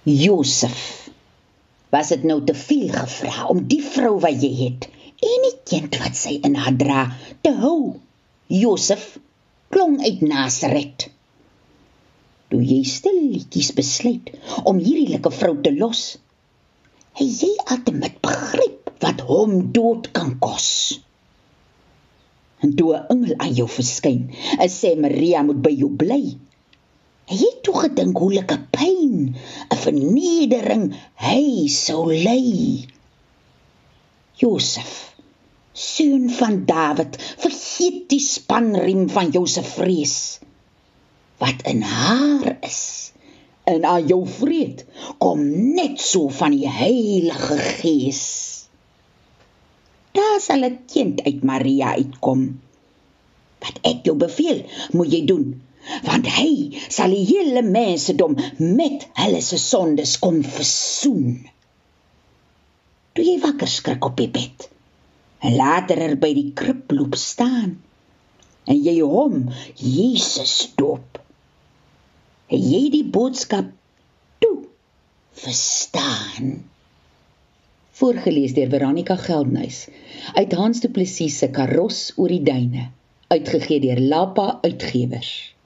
Josef, was dit nou te veel gevra om die vrou wat jy het, en die kind wat sy in haar dra, te hou? Josef klong uit Nasaret. Toe jy stilletjies besluit om hierdie like vrou te los, het jy altyd begryp wat hom dood kan kos. En toe 'n engel aan jou verskyn, en sê Maria moet by jou bly, het jy toe gedink hoe like pyn, 'n vernedering hy sou ly. Josef, seun van Dawid, vergeet die spanriem van jou se vrees. Wat in haar is, en aan jou vreed, kom net so van die Heilige Gees. Daar sal 'n kind uit Maria uitkom. Wat ek jou beveel, moet jy doen, want hy sal die hele mensdom met hulle se sondes kom versoen. Toe jy wakker skrik op die bed, en later by die krib loop staan, en jy hom Jesus doop, het jy die boodskap toe verstaan. Voorgelees deur Veronica Geldnys, uit Hans Du Plessis se Karos oor die duine, uitgegee deur Lapa Uitgewers.